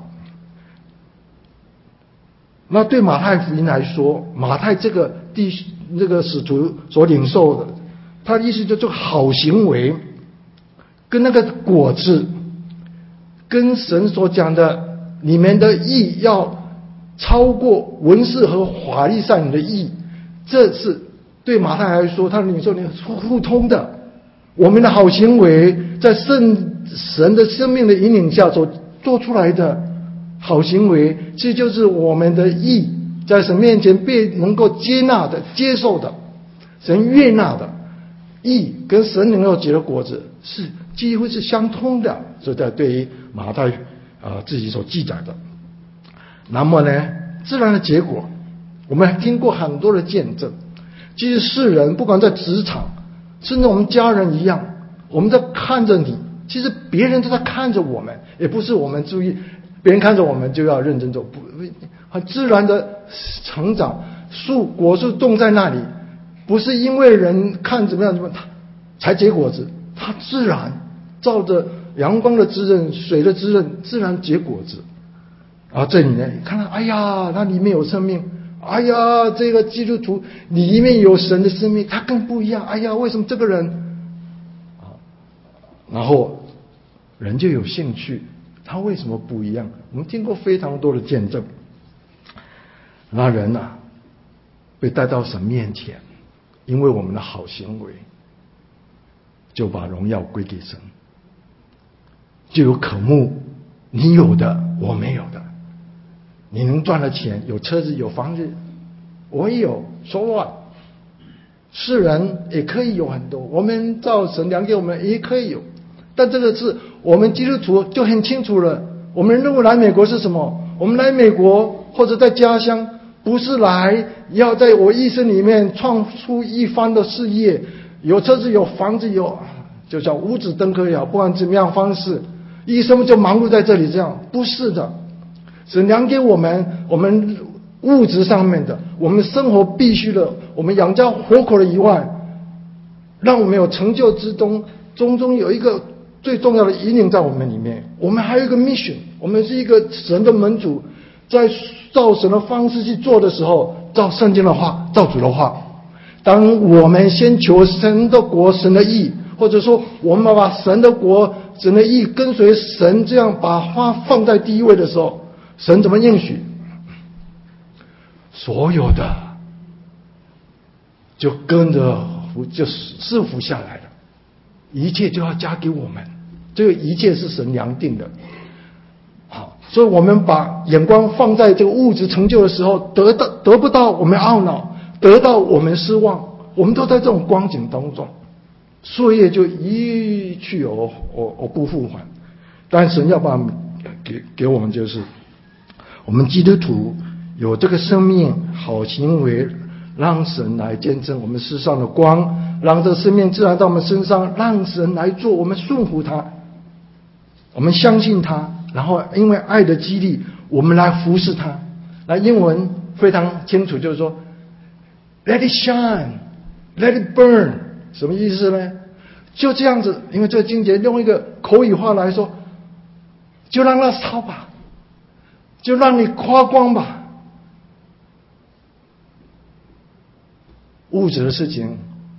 那对马太福音来说，马太这个第这个使徒所领受的，他的意思就是好行为跟那个果子，跟神所讲的你们的义要超过文士和法利赛人的义，这是对马太来说，他的领受力互通的。我们的好行为在圣神的生命的引领下所做出来的好行为，这就是我们的义，在神面前被能够接纳的、接受的、神悦纳的义，跟神能够结的果子是几乎是相通的。所以在对于马太啊、呃、自己所记载的，那么呢，自然的结果，我们听过很多的见证。其实世人不管在职场，甚至我们家人一样，我们在看着你，其实别人都在看着我们，也不是我们注意。别人看着我们就要认真做，不很自然的成长。树果树种在那里，不是因为人看怎么样怎么样才结果子，它自然照着阳光的滋润、水的滋润，自然结果子。然后这里呢，看到哎呀，它里面有生命，哎呀，这个基督徒里面有神的生命，它更不一样。哎呀，为什么这个人啊？然后人就有兴趣。他为什么不一样？我们听过非常多的见证。那人啊，被带到神面前，因为我们的好行为，就把荣耀归给神，就有渴慕你有的我没有的，你能赚了钱，有车子有房子，我也有， so what？ 世人也可以有很多，我们照神量给我们也可以有，但这个是我们基督徒就很清楚了。我们认为来美国是什么？我们来美国或者在家乡，不是来要在我一生里面创出一番的事业，有车子有房子有，就叫五子登科也好，不管怎么样方式，一生就忙碌在这里，这样不是的。神量给我们我们物质上面的，我们生活必须的，我们养家活口的以外，让我们有成就之中，中中有一个最重要的引领在我们里面。我们还有一个 mission， 我们是一个神的门主，在照神的方式去做的时候，照圣经的话，照主的话，当我们先求神的国神的义，或者说我们把神的国神的义跟随神，这样把它放在第一位的时候，神怎么应许？所有的就跟着就赐福下来了，一切就要加给我们，这个一切是神量定的。好，所以我们把眼光放在这个物质成就的时候，得到得不到我们懊恼，得到我们失望，我们都在这种光景当中，岁月就一去而而不复还。但神要把给给我们，就是我们基督徒有这个生命好行为，让神来见证我们世上的光，让这生命自然到我们身上，让神来做，我们顺服他，我们相信他，然后因为爱的激励，我们来服侍他。那英文非常清楚，就是说 Let it shine, let it burn， 什么意思呢？就这样子，因为这个经节用一个口语化来说，就让它烧吧，就让你夸光吧。物质的事情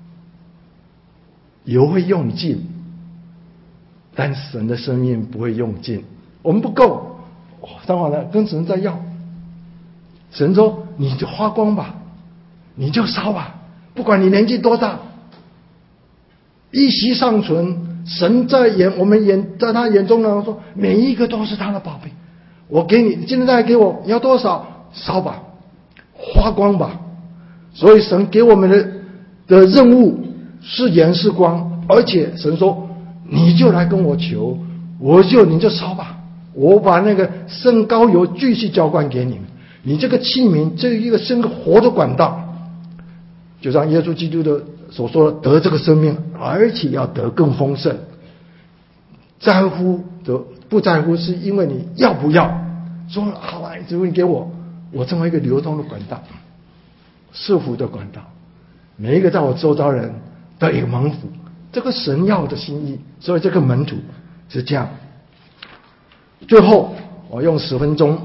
油会用尽，但神的生命不会用尽。我们不够，当然了，跟神在要。神说你就花光吧，你就烧吧，不管你年纪多大，一息尚存。神在眼我们眼在他眼中呢，说每一个都是他的宝贝。我给你，今天再给我，你要多少烧吧，花光吧。所以神给我们的的任务是盐是光，而且神说你就来跟我求，我就你就烧吧，我把那个圣膏油继续浇灌给你们，你这个器皿这一个生活的管道，就像耶稣基督的所说的，得这个生命，而且要得更丰盛。在乎的不在乎是因为你要不要，说好啊，只会给我，我成为一个流通的管道，赐福的管道，每一个在我周遭人都有蒙福，这个神要的心意。所以这个门徒是这样。最后我用十分钟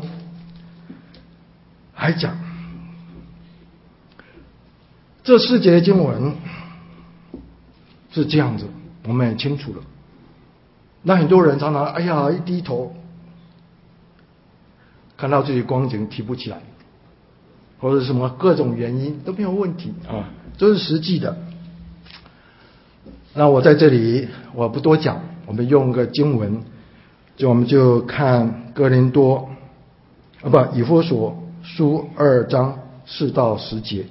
来讲这四节经文是这样子，我们很清楚了。那很多人常常哎呀一低头看到自己光景提不起来，或者什么各种原因都没有问题啊，这是实际的。那我在这里我不多讲，我们用个经文，就我们就看哥林多啊不以弗所书二章四到十节，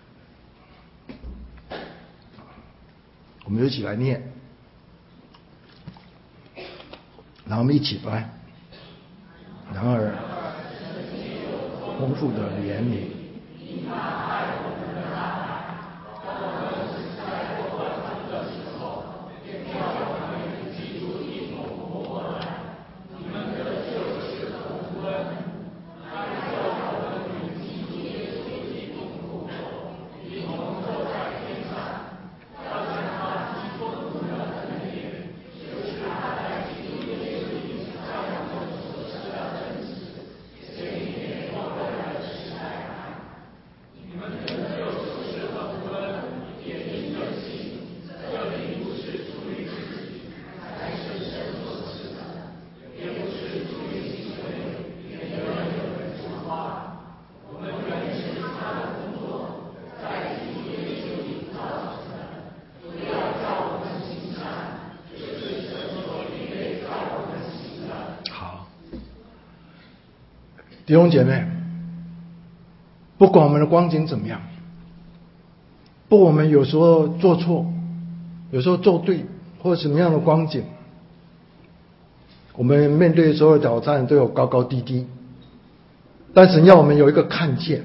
我们就一起来念，然后我们一起来。然而丰富的怜悯， 弟兄姐妹，不管我们的光景怎么样，不管我们有时候做错，有时候做对，或者什么样的光景，我们面对所有挑战都有高高低低，但神要我们有一个看见。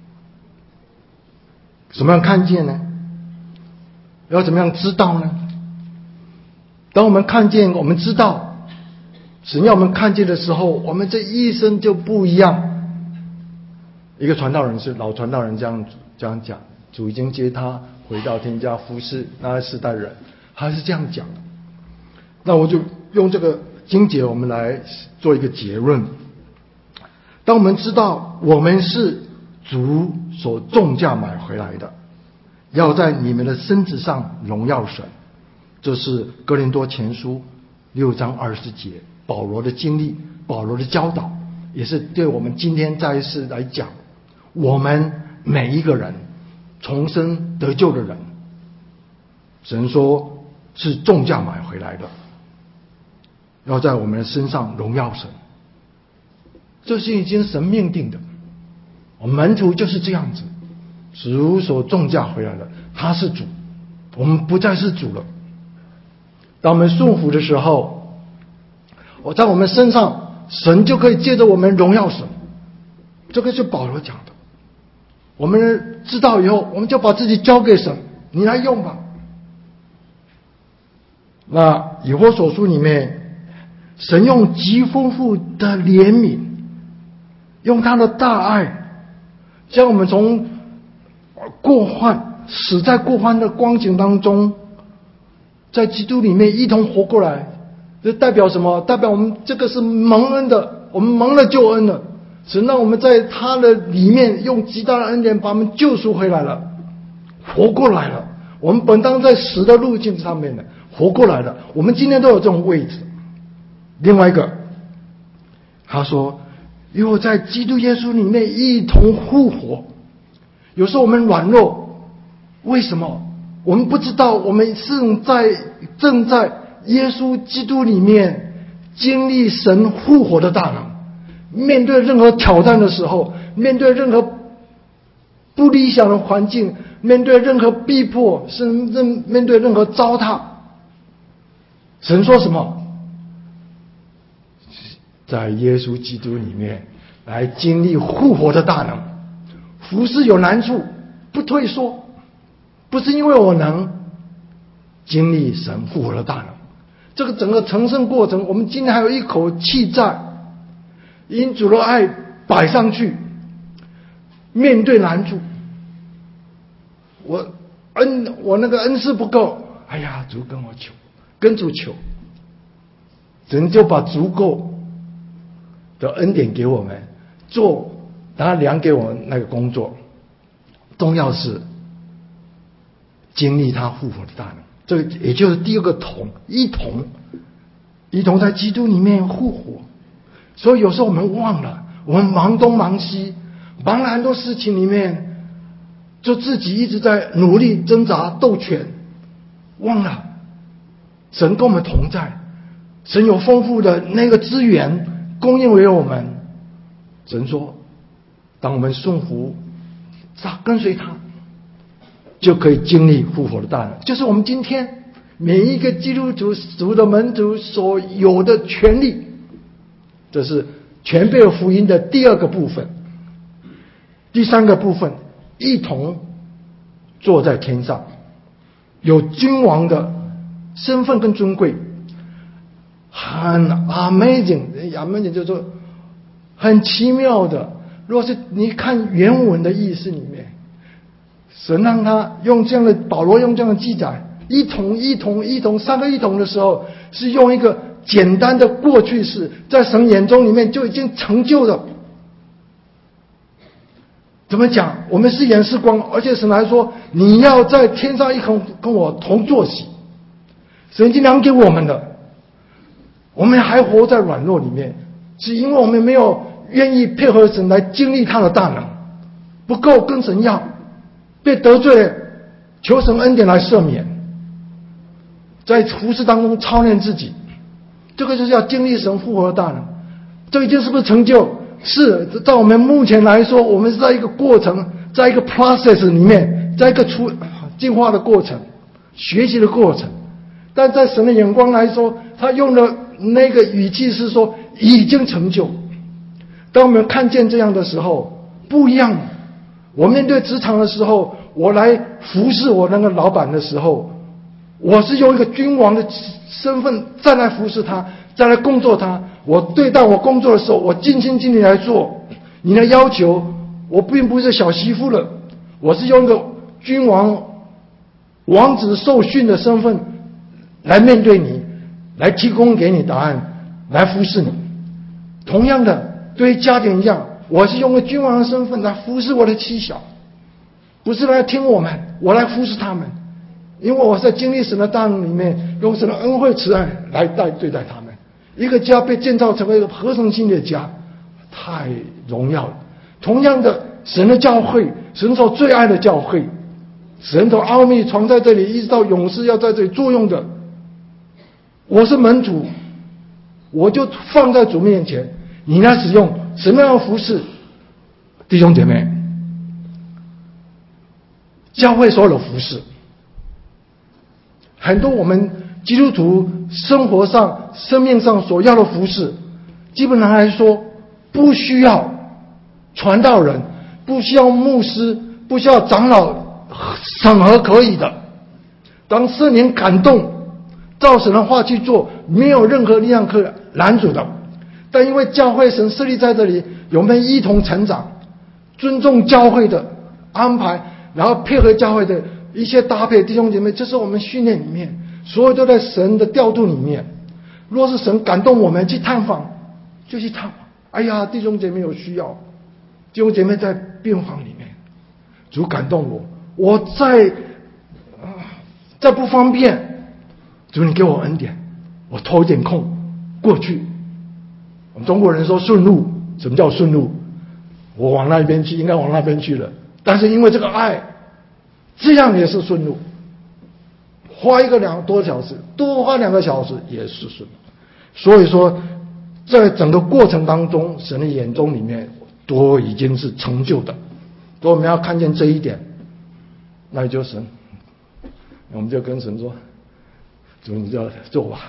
什么样看见呢？要怎么样知道呢？当我们看见，我们知道神要我们看见的时候，我们这一生就不一样。一个传道人是老传道人这样这样讲，主已经接他回到天家服侍那世代人，他是这样讲的。那我就用这个经节我们来做一个结论。当我们知道我们是主所重价买回来的，要在你们的身子上荣耀神，这是哥林多前书六章二十节保罗的经历，保罗的教导，也是对我们今天在世来讲，我们每一个人重生得救的人，神说是重价买回来的，要在我们的身上荣耀神，这是已经神命定的。我们门徒就是这样子，主所重价回来的，他是主，我们不再是主了。当我们顺服的时候，我在我们身上，神就可以借着我们荣耀神。这个是保罗讲的。我们知道以后，我们就把自己交给神，你来用吧。那以弗所书里面，神用极丰富的怜悯，用他的大爱，将我们从过患死在过患的光景当中，在基督里面一同活过来。这代表什么？代表我们这个是蒙恩的，我们蒙了救恩了。神让我们在他的里面用极大的恩典把我们救赎回来了，活过来了。我们本当在死的路径上面的，活过来了。我们今天都有这种位置。另外一个，他说因为我在基督耶稣里面一同复活。有时候我们软弱，为什么？我们不知道我们正在正在耶稣基督里面经历神复活的大能。面对任何挑战的时候，面对任何不理想的环境，面对任何逼迫，甚至面对任何糟蹋，神说什么？在耶稣基督里面来经历复活的大能。服事有难处，不退缩，不是因为我能经历神复活的大能。这个整个成圣过程，我们今天还有一口气在，因主的爱摆上去，面对难处，我恩我那个恩赐不够，哎呀，主跟我求，跟主求，神就把足够的恩典给我们做，他量给我们那个工作，重要是经历他复活的大能。这个也就是第二个同，一同一同在基督里面复活。所以有时候我们忘了，我们忙东忙西，忙了很多事情里面，就自己一直在努力挣扎斗拳，忘了神跟我们同在，神有丰富的那个资源供应给我们。神说当我们顺服跟随他，就可以经历复活的大能，就是我们今天每一个基督徒主的门徒所有的权利。这是全备福音的第二个部分。第三个部分，一同坐在天上，有君王的身份跟尊贵，很 amazing，amazing 就是说很奇妙的。如果是你看原文的意思里面，神让他用这样的，保罗用这样的记载，一同一同一同三个一同的时候，是用一个简单的过去式，在神眼中里面就已经成就了。怎么讲？我们是盐是光，而且神还说你要在天上一同跟我同坐席。神已经量给我们的，我们还活在软弱里面，是因为我们没有愿意配合神来经历他的大能，不够跟神要，被得罪了，求神恩典来赦免，在服事当中操练自己。这个就是要经历神复活的大能。这一件是不是成就？ 是在我们目前来说，我们是在一个过程，在一个 process 里面，在一个出进化的过程，学习的过程。但在神的眼光来说，他用的那个语气是说已经成就。当我们看见这样的时候，不一样了。我面对职场的时候，我来服侍我那个老板的时候，我是用一个君王的身份再来服侍他，再来工作他。我对待我工作的时候，我尽心尽力来做。你的要求，我并不是小媳妇了，我是用一个君王、王子受训的身份来面对你，来提供给你答案，来服侍你。同样的，对于家庭一样，我是用个君王的身份来服侍我的妻小，不是来听我们，我来服侍他们。因为我在经历神的大能里面，用神的恩惠慈爱来待对待他们。一个家被建造成为一个合成性的家，太荣耀了。同样的，神的教会，神所最爱的教会，神的奥秘藏在这里，一直到永世要在这里作用的。我是门徒，我就放在主面前，你来使用，什么样的服侍弟兄姐妹？教会所有的服侍，很多我们基督徒生活上、生命上所要的服侍，基本上来说，不需要传道人，不需要牧师，不需要长老审核可以的。当圣灵感动，照神的话去做，没有任何力量可以拦阻的。但因为教会神设立在这里，我们一同成长，尊重教会的安排，然后配合教会的一些搭配，弟兄姐妹，这是我们训练里面，所有都在神的调度里面。若是神感动我们去探访，就去探访。哎呀，弟兄姐妹有需要，弟兄姐妹在病房里面，主感动我，我在、呃、在不方便，主你给我恩典，我抽一点空过去。我们中国人说顺路，什么叫顺路？我往那边去，应该往那边去了，但是因为这个爱，这样也是顺路。花一个两多小时，多花两个小时也是顺路。所以说，在整个过程当中，神的眼中里面都已经是成就的。所以我们要看见这一点，那就神，我们就跟神说：“主，你就做吧。”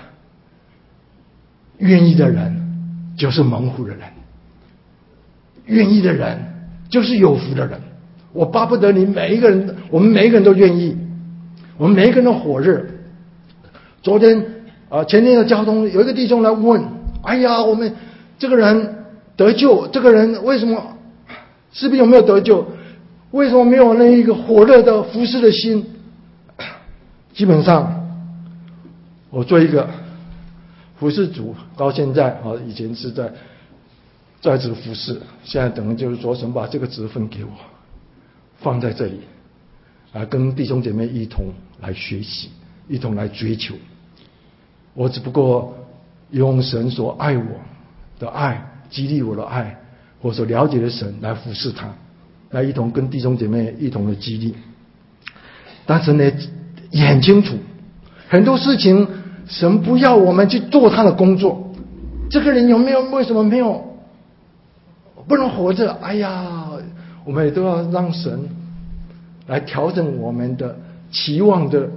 愿意的人就是蒙福的人，愿意的人就是有福的人。我巴不得你每一个人，我们每一个人都愿意，我们每一个人都火热。昨天啊、呃，前天的交通有一个弟兄来问：“哎呀，我们这个人得救，这个人为什么是不是有没有得救？为什么没有那一个火热的服侍的心？”基本上，我做一个服侍主到现在啊，以前是在在职服侍，现在等于就是说神把这个职分给我，放在这里，啊，跟弟兄姐妹一同来学习，一同来追求。我只不过用神所爱我的爱，激励我的爱，或所了解的神来服侍他，来一同跟弟兄姐妹一同的激励。但是呢，也很清楚，很多事情神不要我们去做他的工作。这个人有没有为什么没有不能活着？哎呀，我们也都要让神来调整我们的期望的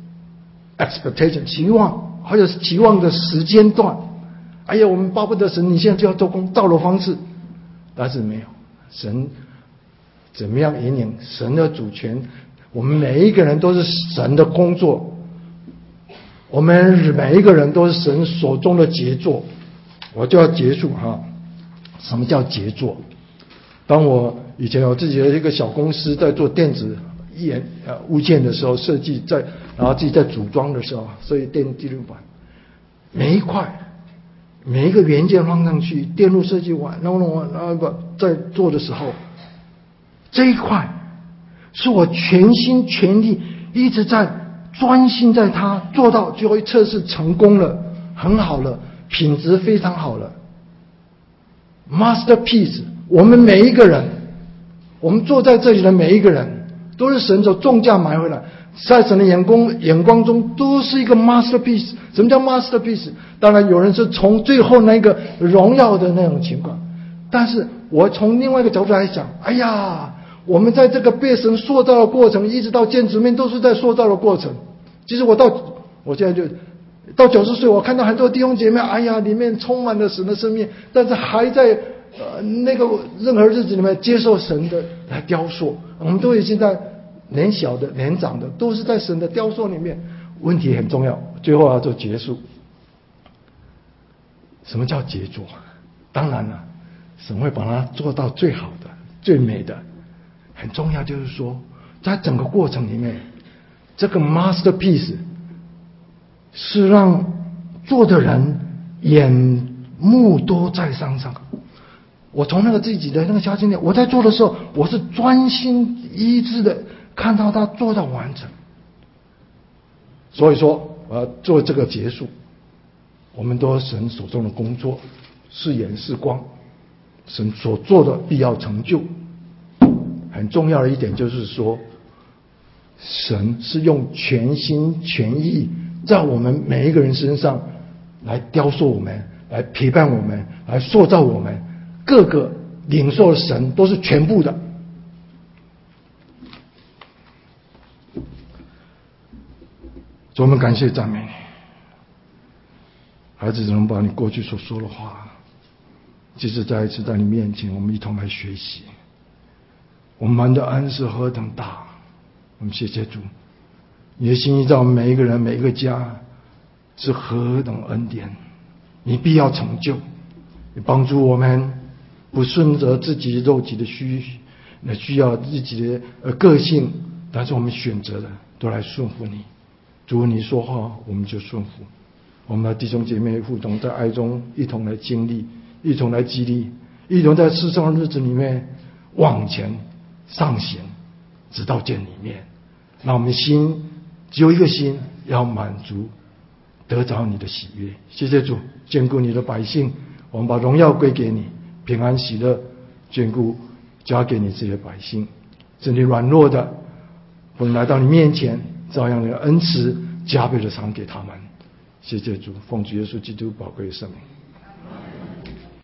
expectation， 期望或者是期望的时间段。哎呀，我们巴不得神你现在就要做工造的方式，但是没有。神怎么样引领神的主权？我们每一个人都是神的工作，我们每一个人都是神手中的杰作。我就要结束哈。什么叫杰作？当我以前有自己的一个小公司，在做电子业呃物件的时候，设计在，然后自己在组装的时候，所以电第六版每一块每一个元件放上去，电路设计完，然后呢，然后在做的时候，这一块是我全心全力一直在专心在它，做到最后一测试成功了，很好了，品质非常好了 ，masterpiece。我们每一个人，我们坐在这里的每一个人，都是神所重价买回来，在神的眼光眼光中都是一个 masterpiece。什么叫 masterpiece？ 当然有人是从最后那个荣耀的那种情况， 但是我从另外一个角度来讲，哎呀，我们在这个被神塑造的过程，一直到见主面，都是在塑造的过程。其实我到我现在就到九十岁，我看到很多弟兄姐妹，哎呀，里面充满了神的生命，但是还在呃那个任何日子里面接受神的来雕塑。我们都已经在年小的、年长的，都是在神的雕塑里面。问题很重要，最后要做结束。什么叫杰作？当然了，神会把它做到最好的、最美的。很重要就是说，在整个过程里面，这个 masterpiece 是让做的人眼目都在上上。我从那个自己的那个小经验，我在做的时候，我是专心一致的看到他做到完成。所以说，我要做这个结束。我们都是神手中的工作，是盐是光，神所做的必要成就。很重要的一点就是说，神是用全心全意在我们每一个人身上来雕塑我们，来陪伴我们，来塑造我们。各个领受的神都是全部的。主，我们感谢赞美你，孩子只能把你过去所说的话，即使再一次在你面前，我们一同来学习。我们的恩是何等大，我们谢谢主，你的心意在我们每一个人每一个家是何等恩典，你必要成就，你帮助我们不顺着自己肉体的需需要自己的呃个性，但是我们选择的都来顺服你。主，你说话我们就顺服。我们的弟兄姐妹互同在爱中一同来经历，一同来激励，一同在世上的日子里面往前上行，直到见里面。让我们心只有一个心，要满足得着你的喜悦。谢谢主，眷顾你的百姓，我们把荣耀归给你，平安喜乐眷顾交给你这些百姓。身体软弱的，我们来到你面前，照样的恩慈加倍的赏给他们。谢谢主，奉主耶稣基督宝贵的圣名。